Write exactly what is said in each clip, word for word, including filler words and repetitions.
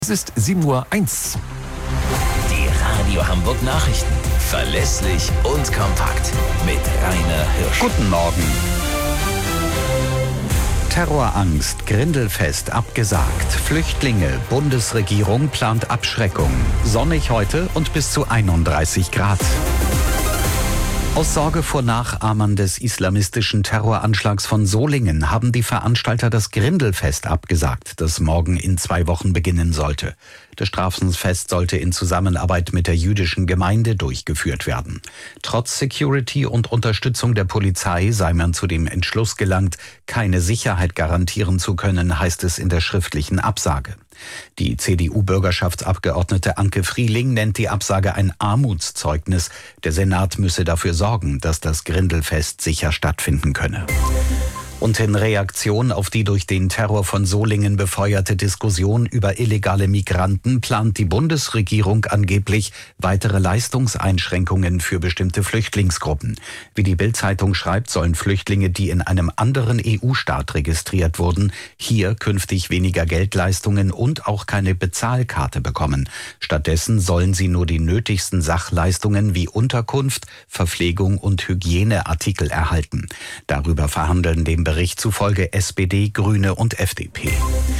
Es ist sieben Uhr eins. Die Radio Hamburg Nachrichten. Verlässlich und kompakt. Mit Rainer Hirsch. Guten Morgen. Terrorangst, Grindelfest abgesagt. Flüchtlinge, Bundesregierung plant Abschreckung. Sonnig heute und bis zu einunddreißig Grad. Aus Sorge vor Nachahmern des islamistischen Terroranschlags von Solingen haben die Veranstalter das Grindelfest abgesagt, das morgen in zwei Wochen beginnen sollte. Das Straßenfest sollte in Zusammenarbeit mit der jüdischen Gemeinde durchgeführt werden. Trotz Security und Unterstützung der Polizei sei man zu dem Entschluss gelangt, keine Sicherheit garantieren zu können, heißt es in der schriftlichen Absage. Die C D U-Bürgerschaftsabgeordnete Anke Frieling nennt die Absage ein Armutszeugnis. Der Senat müsse dafür sorgen, dass das Grindelfest sicher stattfinden könne. Und in Reaktion auf die durch den Terror von Solingen befeuerte Diskussion über illegale Migranten plant die Bundesregierung angeblich weitere Leistungseinschränkungen für bestimmte Flüchtlingsgruppen. Wie die Bild-Zeitung schreibt, sollen Flüchtlinge, die in einem anderen E U-Staat registriert wurden, hier künftig weniger Geldleistungen und auch keine Bezahlkarte bekommen. Stattdessen sollen sie nur die nötigsten Sachleistungen wie Unterkunft, Verpflegung und Hygieneartikel erhalten. Darüber verhandeln dem Bericht zufolge S P D, Grüne und F D P.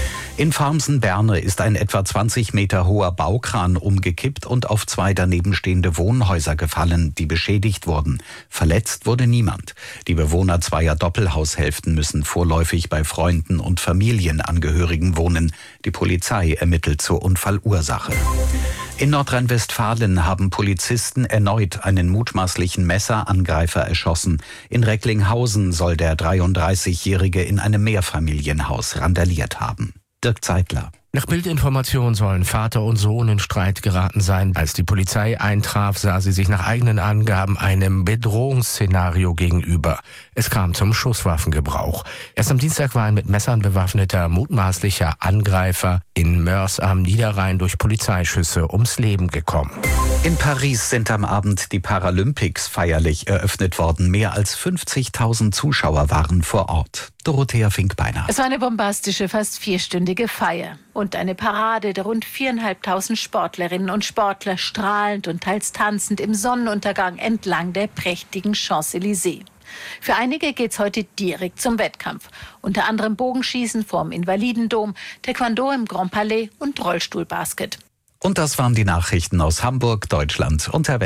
In Farmsen-Berne ist ein etwa zwanzig Meter hoher Baukran umgekippt und auf zwei daneben stehende Wohnhäuser gefallen, die beschädigt wurden. Verletzt wurde niemand. Die Bewohner zweier Doppelhaushälften müssen vorläufig bei Freunden und Familienangehörigen wohnen. Die Polizei ermittelt zur Unfallursache. In Nordrhein-Westfalen haben Polizisten erneut einen mutmaßlichen Messerangreifer erschossen. In Recklinghausen soll der dreiunddreißigjährige in einem Mehrfamilienhaus randaliert haben. Dirk Zeitler. Nach Bildinformation sollen Vater und Sohn in Streit geraten sein. Als die Polizei eintraf, sah sie sich nach eigenen Angaben einem Bedrohungsszenario gegenüber. Es kam zum Schusswaffengebrauch. Erst am Dienstag war ein mit Messern bewaffneter mutmaßlicher Angreifer in Moers am Niederrhein durch Polizeischüsse ums Leben gekommen. In Paris sind am Abend die Paralympics feierlich eröffnet worden. Mehr als fünfzigtausend Zuschauer waren vor Ort. Dorothea Finkbeiner. Es war eine bombastische, fast vierstündige Feier. Und eine Parade der rund viereinhalbtausend Sportlerinnen und Sportler strahlend und teils tanzend im Sonnenuntergang entlang der prächtigen Champs-Élysées. Für einige geht's heute direkt zum Wettkampf. Unter anderem Bogenschießen vorm Invalidendom, Taekwondo im Grand Palais und Rollstuhlbasket. Und das waren die Nachrichten aus Hamburg, Deutschland und der Welt.